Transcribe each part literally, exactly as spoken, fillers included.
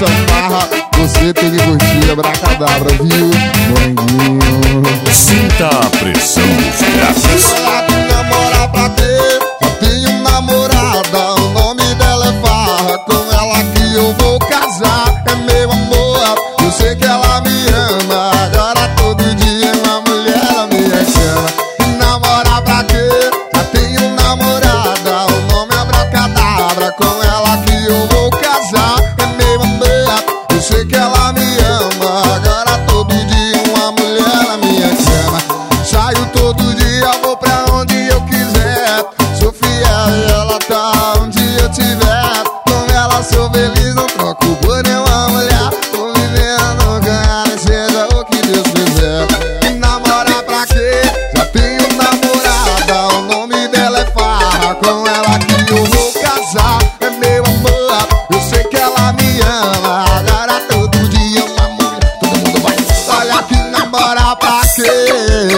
essa farra, você tem que curtir Abracadabra, viu, moranguinho? Sinta a pressão dos graças. Ela que namora pra quê? Já tenho namorada, o nome dela é Farra. Com ela que eu vou casar, é meu amor. Eu sei que ela me ama, agora todo dia uma mulher me chama. Namora pra quê? Já tenho namorada, o nome é Abracadabra. Com ela que eu vou casar, é meu amor. Eu sei que ela me ama, agora todo dia uma mulher me chama. Saio todo dia, vou pra onde eu quiser. Sou fiel e ela tá onde eu tiver. Com ela sou feliz, não troco por nenhuma mulher. Tô vivendo, ganhando, seja o que Deus quiser. E namorar pra quê? Já tenho namorada, o nome dela é Farra. Com ela que eu vou casar, é meu amor. Eu sei que ela me ama, agora todo dia uma mulher. Todo mundo vai, olha que namorar pra quê?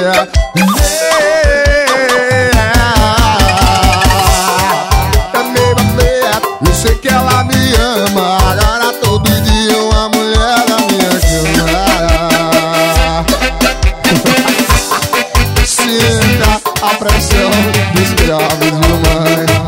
Eu sei que ela me ama, agora todo dia uma mulher na minha cama. Sinta a pressão dos cravos de mãe.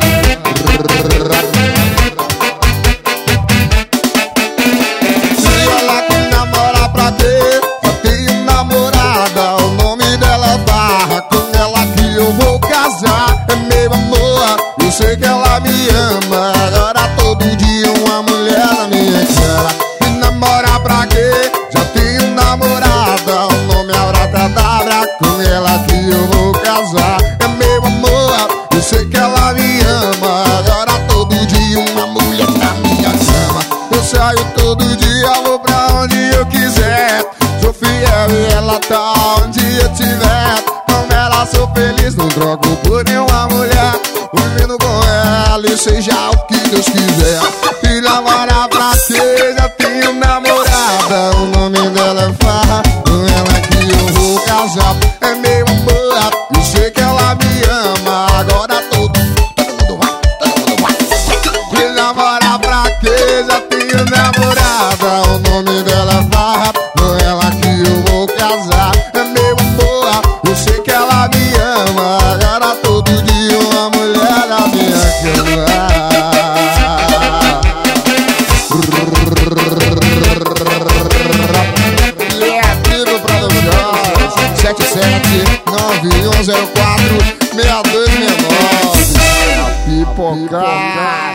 Se ela que namora pra quê? Já tenho namorada, o nome dela é Farra. Com ela que eu vou casar, é meu amor. Eu sei que ela me ama, agora todo dia uma mulher na minha cara. E namora pra quê? Já tenho namorada, o nome é Abracadabra. Com ela que eu vou casar, é meu amor. Eu sei que ela me ama, agora todo dia uma mulher na minha cama. Eu saio todo dia, vou pra onde eu quiser. Sou fiel e ela tá onde eu tiver. Com ela sou feliz, não troco por nenhuma mulher. Vivendo com ela e seja o que Deus quiser. E namorar pra quê? Já tenho namorada, o nome dela é Farra. Com ela que eu vou casar, é meu amor. Eu sei que ela me ama, agora todo, todo mundo vai, todo mundo vai. E namorar pra quê? Já tenho namorada, o nome dela é Farra. Com ela que eu vou casar, é meu amor. Eu sei que ela me ama, agora todo dia uma mulher na minha cama. Yeah, Tribo Produções sete sete nove um zero quatro seis dois seis nove. Pipocada.